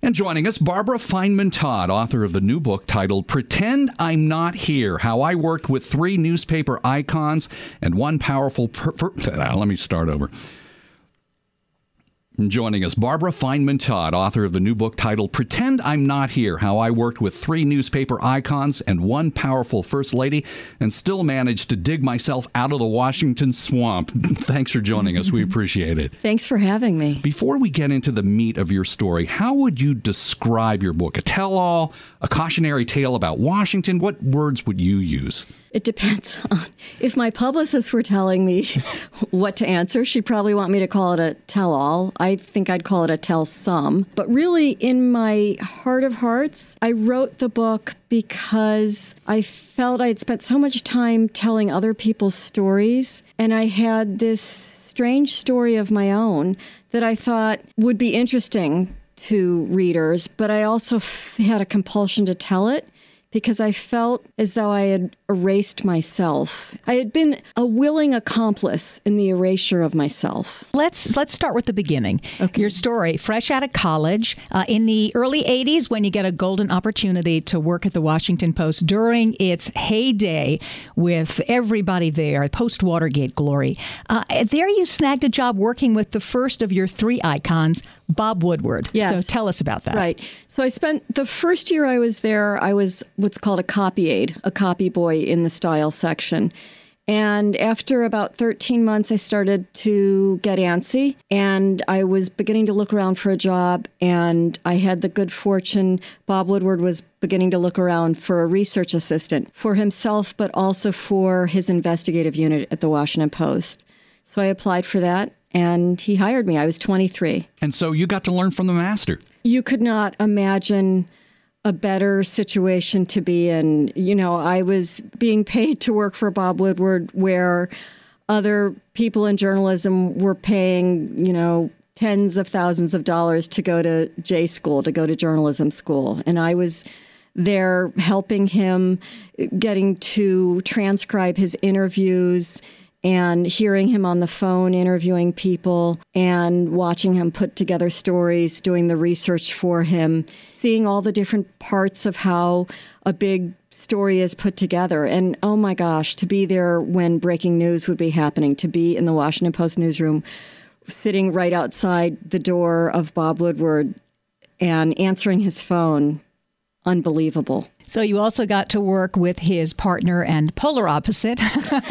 And joining us, Barbara Feynman Todd, author of the new book titled Pretend I'm Not Here, How I Worked with 3 Newspaper Icons and One Powerful... Let me start over. Joining us, Barbara Feynman Todd, author of the new book titled Pretend I'm Not Here, How I Worked with 3 Newspaper Icons and One Powerful First Lady and Still Managed to Dig Myself Out of the Washington Swamp. Thanks for joining us. We appreciate it. Thanks for having me. Before we get into the meat of your story, how would you describe your book? A tell-all, a cautionary tale about Washington? What words would you use? It depends on if my publicist were telling me what to answer, she'd probably want me to call it a tell-all. I think I'd call it a tell-some. But really, in my heart of hearts, I wrote the book because I felt I had spent so much time telling other people's stories, and I had this strange story of my own that I thought would be interesting to readers, but I also had a compulsion to tell it, because I felt as though I had erased myself. I had been a willing accomplice in the erasure of myself. Let's start with the beginning. Okay. Your story, fresh out of college, in the early 80s when you get a golden opportunity to work at the Washington Post during its heyday with everybody there, post-Watergate glory. There you snagged a job working with the first of your 3 icons, Bob Woodward. Yes. So tell us about that. Right. So I spent the first year I was there, I was what's called a copy aide, a copy boy in the style section. And after about 13 months, I started to get antsy, and I was beginning to look around for a job, and I had the good fortune, Bob Woodward was beginning to look around for a research assistant for himself, but also for his investigative unit at the Washington Post. So I applied for that, and he hired me. I was 23. And so you got to learn from the master. You could not imagine a better situation to be in. You know, I was being paid to work for Bob Woodward where other people in journalism were paying, you know, tens of thousands of dollars to go to J school, to go to journalism school. And I was there helping him, getting to transcribe his interviews and hearing him on the phone interviewing people and watching him put together stories, doing the research for him, seeing all the different parts of how a big story is put together. And oh my gosh, to be there when breaking news would be happening, to be in the Washington Post newsroom, sitting right outside the door of Bob Woodward and answering his phone, unbelievable. So you also got to work with his partner and polar opposite,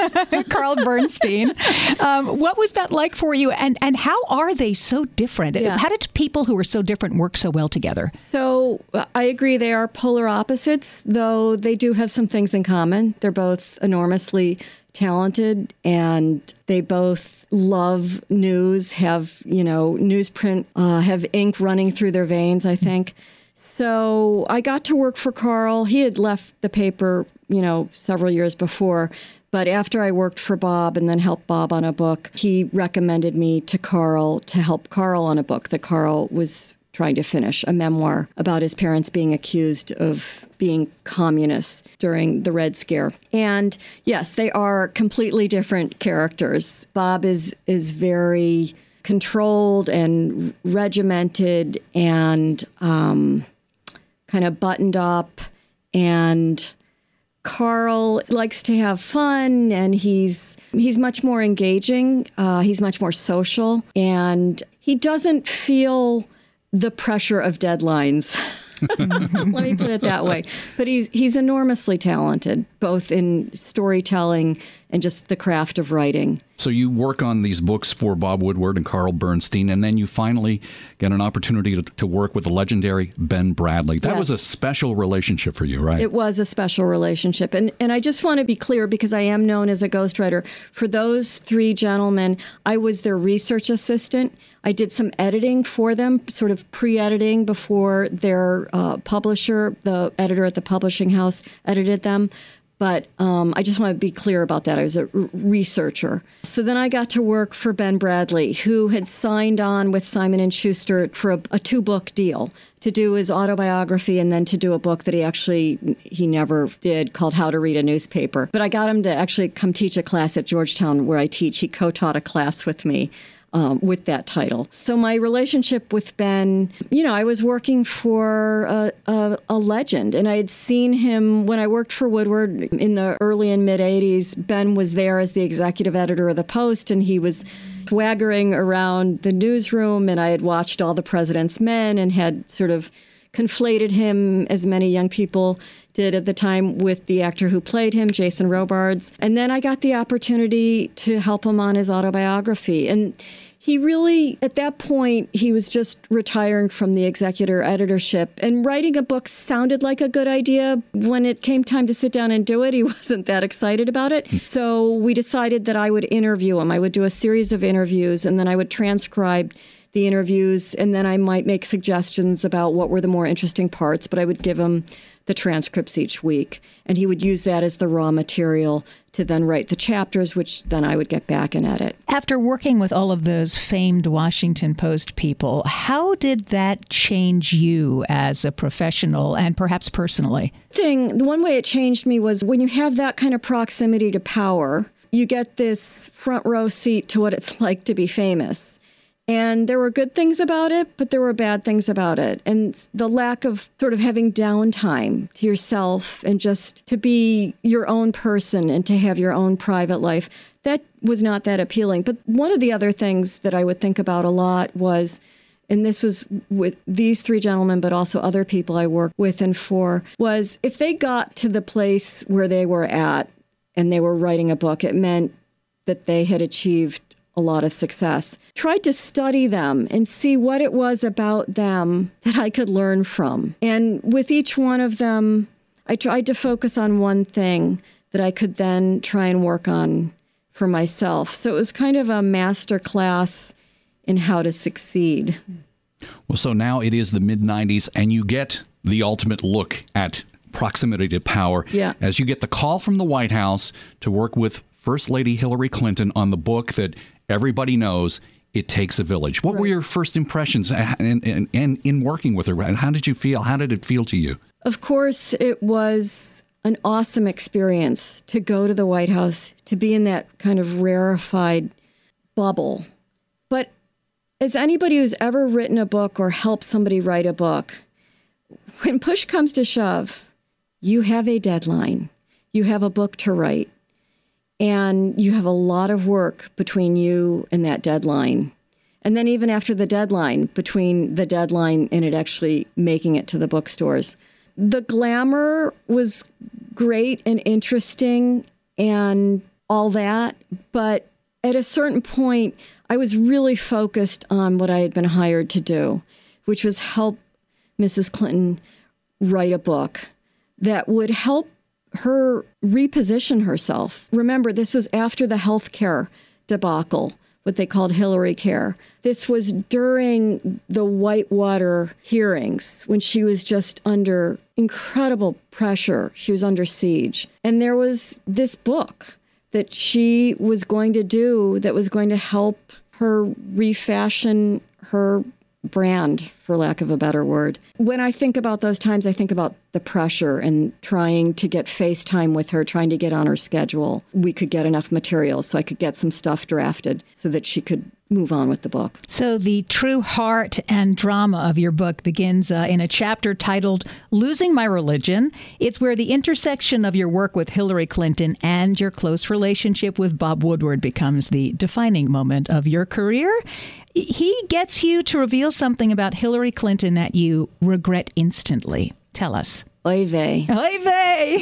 Carl Bernstein. What was that like for you? And how are they so different? Yeah. How did people who are so different work so well together? So I agree they are polar opposites, though they do have some things in common. They're both enormously talented, and they both love news, have, you know, newsprint, have ink running through their veins, I think. So I got to work for Carl. He had left the paper, you know, several years before. But after I worked for Bob and then helped Bob on a book, he recommended me to Carl to help Carl on a book that Carl was trying to finish, a memoir about his parents being accused of being communists during the Red Scare. And yes, they are completely different characters. Bob is very controlled and regimented and kind of buttoned up, and Carl likes to have fun, and he's much more engaging. He's much more social, and he doesn't feel the pressure of deadlines. Let me put it that way. But he's enormously talented, both in storytelling and just the craft of writing. So you work on these books for Bob Woodward and Carl Bernstein, and then you finally get an opportunity to work with the legendary Ben Bradlee. That was a special relationship for you, right? It was a special relationship. And I just want to be clear, because I am known as a ghostwriter. For those 3 gentlemen, I was their research assistant. I did some editing for them, sort of pre-editing before their publisher, the editor at the publishing house, edited them. But I just want to be clear about that. I was a researcher. So then I got to work for Ben Bradlee, who had signed on with Simon & Schuster for a 2-book deal to do his autobiography and then to do a book that he never did, called How to Read a Newspaper. But I got him to actually come teach a class at Georgetown where I teach. He co-taught a class with me with that title. So my relationship with Ben, I was working for a legend, and I had seen him when I worked for Woodward in the early and mid 80s. Ben was there as the executive editor of the Post, and he was swaggering around the newsroom, and I had watched All the President's Men and had sort of conflated him, as many young people did at the time, with the actor who played him, Jason Robards. And then I got the opportunity to help him on his autobiography. And he really, at that point, he was just retiring from the executive editorship. And writing a book sounded like a good idea. When it came time to sit down and do it, he wasn't that excited about it. So we decided that I would interview him. I would do a series of interviews, and then I would transcribe the interviews, and then I might make suggestions about what were the more interesting parts, but I would give him the transcripts each week, and he would use that as the raw material to then write the chapters, which then I would get back and edit. After working with all of those famed Washington Post people, how did that change you as a professional and perhaps personally? The one way it changed me was when you have that kind of proximity to power, you get this front row seat to what it's like to be famous. And there were good things about it, but there were bad things about it. And the lack of sort of having downtime to yourself and just to be your own person and to have your own private life, that was not that appealing. But one of the other things that I would think about a lot was, and this was with these three gentlemen, but also other people I worked with and for, was if they got to the place where they were at and they were writing a book, it meant that they had achieved a lot of success. Tried to study them and see what it was about them that I could learn from. And with each one of them, I tried to focus on one thing that I could then try and work on for myself. So it was kind of a master class in how to succeed. Well, so now it is the mid-90s, and you get the ultimate look at proximity to power. Yeah. As you get the call from the White House to work with First Lady Hillary Clinton on the book that everybody knows, It Takes a Village. What were your first impressions in working with her? And how did you feel? How did it feel to you? Of course, it was an awesome experience to go to the White House, to be in that kind of rarefied bubble. But as anybody who's ever written a book or helped somebody write a book, when push comes to shove, you have a deadline. You have a book to write. And you have a lot of work between you and that deadline. And then even after the deadline, between the deadline and it actually making it to the bookstores. The glamour was great and interesting and all that. But at a certain point, I was really focused on what I had been hired to do, which was help Mrs. Clinton write a book that would help her reposition herself. Remember, this was after the healthcare debacle, what they called Hillary Care. This was during the Whitewater hearings when she was just under incredible pressure. She was under siege. And there was this book that she was going to do that was going to help her refashion her brand, for lack of a better word. When I think about those times, I think about the pressure and trying to get FaceTime with her, trying to get on her schedule. We could get enough material so I could get some stuff drafted so that she could move on with the book. So the true heart and drama of your book begins in a chapter titled Losing My Religion. It's where the intersection of your work with Hillary Clinton and your close relationship with Bob Woodward becomes the defining moment of your career. He gets you to reveal something about Hillary Clinton that you regret instantly. Tell us. Oy vey. Oy vey!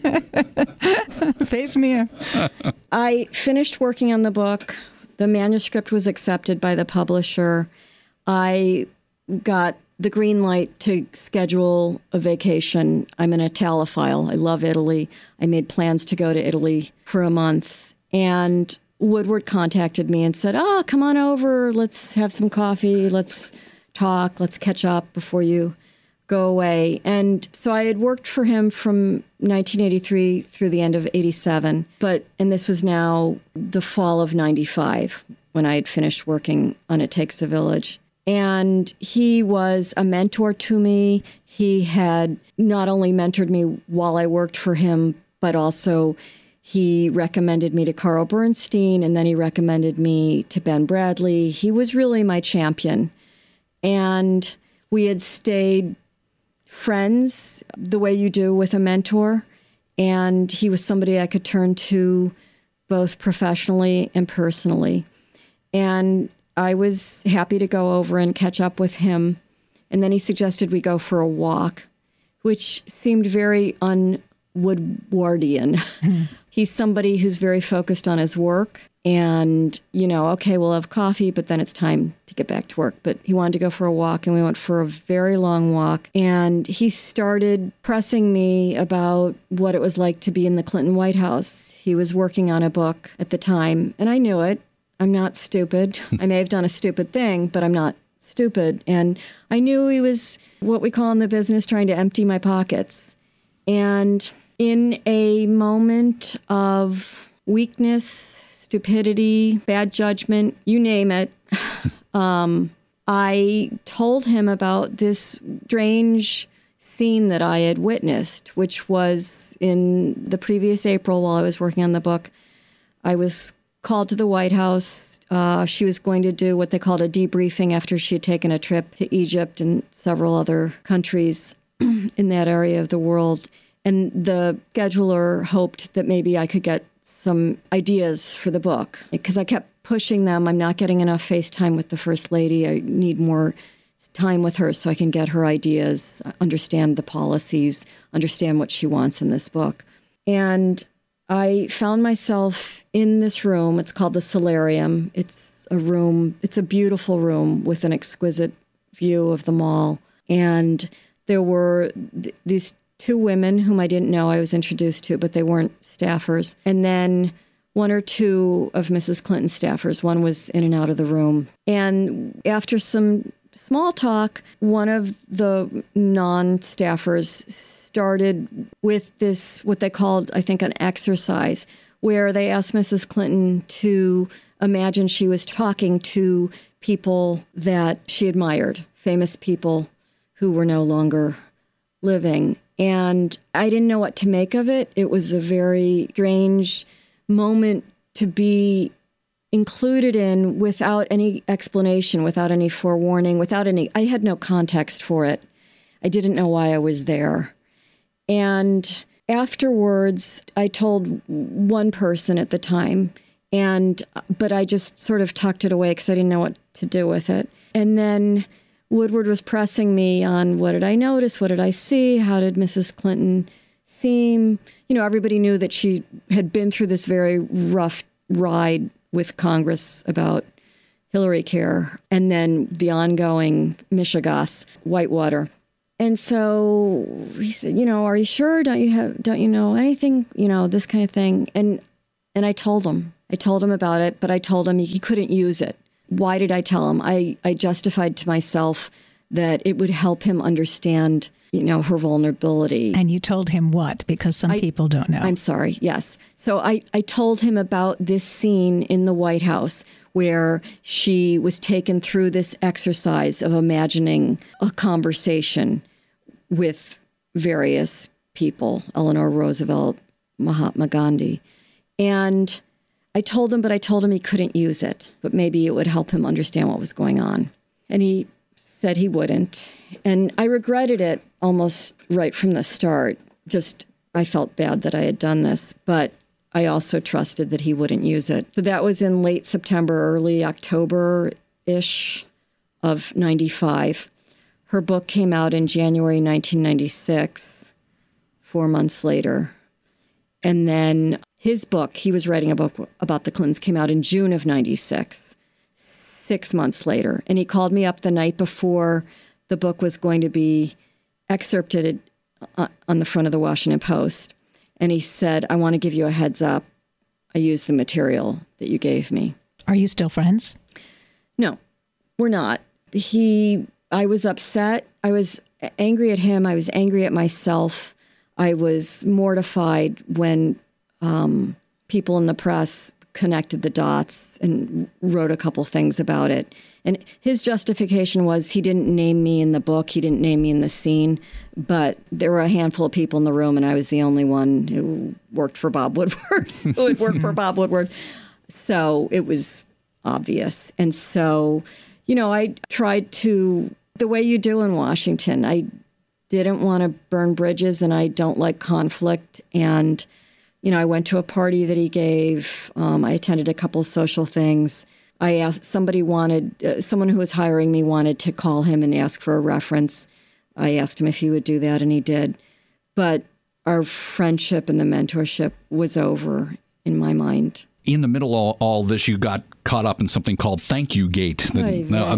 Face me. I finished working on the book. The manuscript was accepted by the publisher. I got the green light to schedule a vacation. I'm an Italophile. I love Italy. I made plans to go to Italy for a month. And Woodward contacted me and said, come on over. Let's have some coffee. Let's talk. Let's catch up before you go away. And so I had worked for him from 1983 through the end of 87. And this was now the fall of 95 when I had finished working on It Takes a Village. And he was a mentor to me. He had not only mentored me while I worked for him, but also He recommended me to Carl Bernstein, and then he recommended me to Ben Bradley. He was really my champion. And we had stayed friends the way you do with a mentor. And he was somebody I could turn to both professionally and personally. And I was happy to go over and catch up with him. And then he suggested we go for a walk, which seemed very un-Woodwardian. He's somebody who's very focused on his work. And, okay, we'll have coffee, but then it's time to get back to work. But he wanted to go for a walk, and we went for a very long walk. And he started pressing me about what it was like to be in the Clinton White House. He was working on a book at the time, and I knew it. I'm not stupid. I may have done a stupid thing, but I'm not stupid. And I knew he was what we call in the business trying to empty my pockets. And in a moment of weakness, stupidity, bad judgment, you name it, I told him about this strange scene that I had witnessed, which was in the previous April while I was working on the book. I was called to the White House. She was going to do what they called a debriefing after she had taken a trip to Egypt and several other countries in that area of the world. And the scheduler hoped that maybe I could get some ideas for the book, because I kept pushing them. I'm not getting enough FaceTime with the First Lady. I need more time with her so I can get her ideas, understand the policies, understand what she wants in this book. And I found myself in this room. It's called the Solarium. It's a beautiful room with an exquisite view of the mall. And there were these two women whom I didn't know I was introduced to, but they weren't staffers. And then one or two of Mrs. Clinton's staffers. One was in and out of the room. And after some small talk, one of the non-staffers started with this, what they called, I think, an exercise, where they asked Mrs. Clinton to imagine she was talking to people that she admired, famous people who were no longer living. And I didn't know what to make of it. It was a very strange moment to be included in without any explanation, without any forewarning, I had no context for it. I didn't know why I was there. And afterwards, I told one person at the time, but I just sort of tucked it away because I didn't know what to do with it. And then Woodward was pressing me on what did I notice, what did I see, how did Mrs. Clinton seem? Everybody knew that she had been through this very rough ride with Congress about Hillary Care, and then the ongoing Michigas, Whitewater. And so he said, are you sure? Don't you know anything? This kind of thing. And I told him about it, but I told him he couldn't use it. Why did I tell him? I justified to myself that it would help him understand, her vulnerability. And you told him what? Because some people don't know. I'm sorry. Yes. So I told him about this scene in the White House where she was taken through this exercise of imagining a conversation with various people, Eleanor Roosevelt, Mahatma Gandhi. And I told him he couldn't use it, but maybe it would help him understand what was going on. And he said he wouldn't. And I regretted it almost right from the start. I felt bad that I had done this, but I also trusted that he wouldn't use it. So that was in late September, early October-ish of 95. Her book came out in January 1996, 4 months later. And then his book, he was writing a book about the Clintons, came out in June of 96, 6 months later. And he called me up the night before the book was going to be excerpted on the front of the Washington Post. And he said, I want to give you a heads up. I used the material that you gave me. Are you still friends? No, we're not. I was upset. I was angry at him. I was angry at myself. I was mortified when people in the press connected the dots and wrote a couple things about it. And his justification was he didn't name me in the book. He didn't name me in the scene. But there were a handful of people in the room, and I was the only one who worked for Bob Woodward, who had worked for Bob Woodward. So it was obvious. And so, I tried to, the way you do in Washington, I didn't want to burn bridges, and I don't like conflict. And, I went to a party that he gave. I attended a couple of social things. I asked, someone who was hiring me wanted to call him and ask for a reference. I asked him if he would do that, and he did. But our friendship and the mentorship was over in my mind. In the middle of all this, you got caught up in something called Thank You Gate. The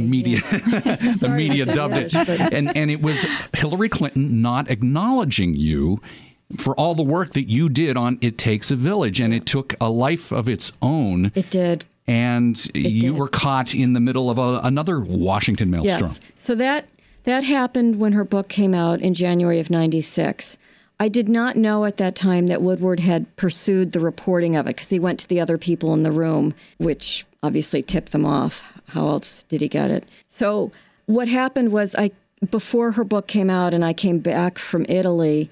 media dubbed it. And it was Hillary Clinton not acknowledging you for all the work that you did on It Takes a Village. And it took a life of its own. It did. And you were caught in the middle of another Washington maelstrom. Yes. So that happened when her book came out in January of 96. I did not know at that time that Woodward had pursued the reporting of it because he went to the other people in the room, which obviously tipped them off. How else did he get it? So what happened was before her book came out and I came back from Italy,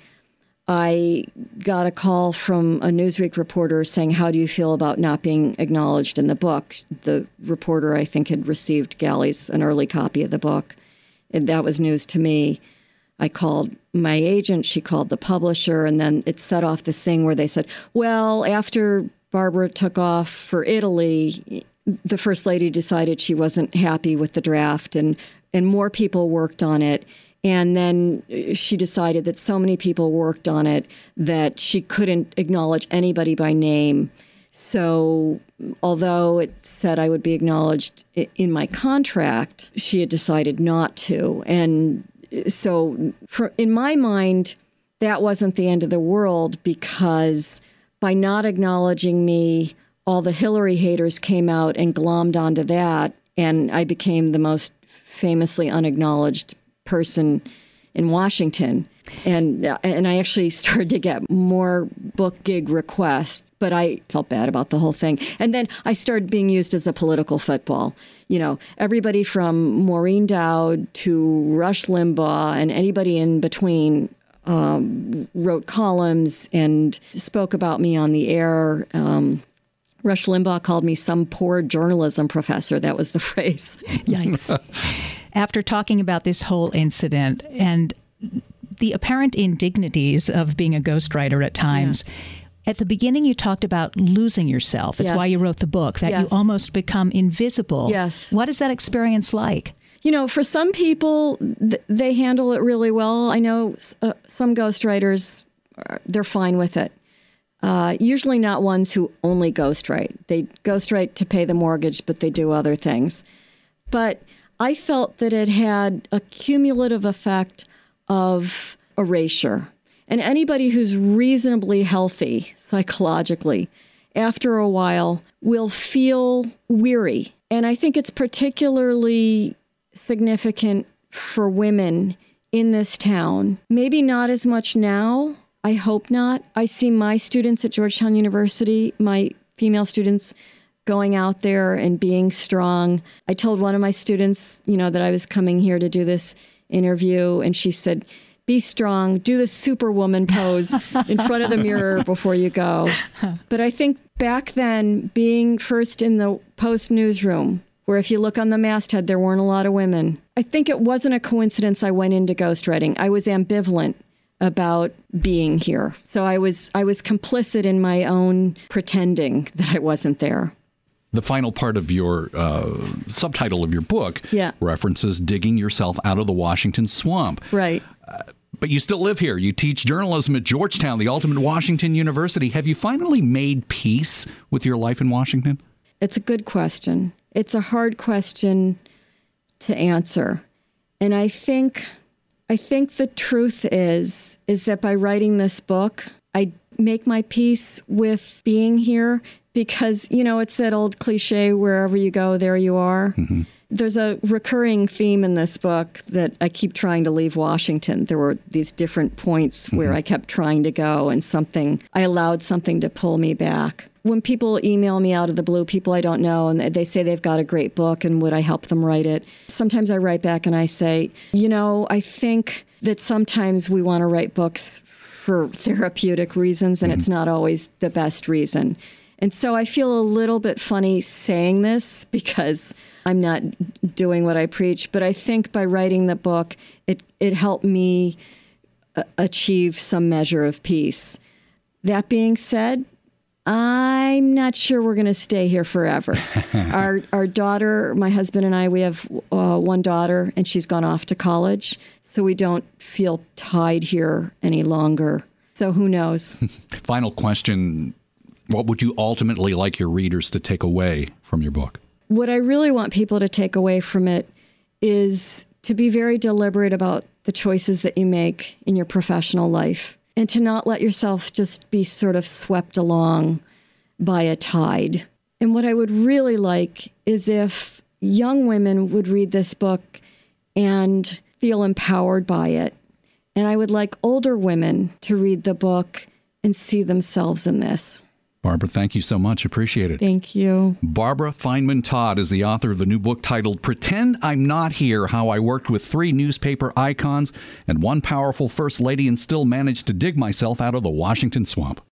I got a call from a Newsweek reporter saying, how do you feel about not being acknowledged in the book? The reporter, I think, had received Galleys, an early copy of the book. And that was news to me. I called my agent, she called the publisher, and then it set off this thing where they said, well, after Barbara took off for Italy, the First Lady decided she wasn't happy with the draft, and more people worked on it. And then she decided that so many people worked on it that she couldn't acknowledge anybody by name. So although it said I would be acknowledged in my contract, she had decided not to. And so in my mind, that wasn't the end of the world, because by not acknowledging me, all the Hillary haters came out and glommed onto that, and I became the most famously unacknowledged person in Washington. And I actually started to get more book gig requests, but I felt bad about the whole thing. And then I started being used as a political football. Everybody from Maureen Dowd to Rush Limbaugh and anybody in between wrote columns and spoke about me on the air. Rush Limbaugh called me some poor journalism professor. That was the phrase. Yikes. After talking about this whole incident and the apparent indignities of being a ghostwriter at times, at the beginning you talked about losing yourself. It's why you wrote the book, that you almost become invisible. Yes. What is that experience like? For some people, they handle it really well. I know some ghostwriters, they're fine with it. Usually not ones who only ghostwrite. They ghostwrite to pay the mortgage, but they do other things. But I felt that it had a cumulative effect of erasure. And anybody who's reasonably healthy psychologically, after a while, will feel weary. And I think it's particularly significant for women in this town. Maybe not as much now. I hope not. I see my students at Georgetown University, my female students, going out there and being strong. I told one of my students, that I was coming here to do this interview, and she said, be strong, do the superwoman pose in front of the mirror before you go. But I think back then, being first in the Post newsroom, where if you look on the masthead, there weren't a lot of women, I think it wasn't a coincidence I went into ghostwriting. I was ambivalent about being here. So I was complicit in my own pretending that I wasn't there. The final part of your subtitle of your book references digging yourself out of the Washington swamp. Right. But you still live here. You teach journalism at Georgetown, the ultimate Washington university. Have you finally made peace with your life in Washington? It's a good question. It's a hard question to answer. And I think the truth is that by writing this book, I make my peace with being here because, it's that old cliche, wherever you go, there you are. Mm-hmm. There's a recurring theme in this book that I keep trying to leave Washington. There were these different points where I kept trying to go, and I allowed something to pull me back. When people email me out of the blue, people I don't know, and they say they've got a great book and would I help them write it, sometimes I write back and I say, I think that sometimes we want to write books for therapeutic reasons, and it's not always the best reason. And so I feel a little bit funny saying this because I'm not doing what I preach, but I think by writing the book, it helped me achieve some measure of peace. That being said, I'm not sure we're going to stay here forever. Our daughter, my husband and I, we have one daughter, and she's gone off to college, so we don't feel tied here any longer. So who knows? Final question. What would you ultimately like your readers to take away from your book? What I really want people to take away from it is to be very deliberate about the choices that you make in your professional life and to not let yourself just be sort of swept along by a tide. And what I would really like is if young women would read this book and feel empowered by it. And I would like older women to read the book and see themselves in this. Barbara, thank you so much. Appreciate it. Thank you. Barbara Feynman Todd is the author of the new book titled Pretend I'm Not Here, How I Worked with 3 Newspaper Icons and 1 Powerful First Lady and Still Managed to Dig Myself Out of the Washington Swamp.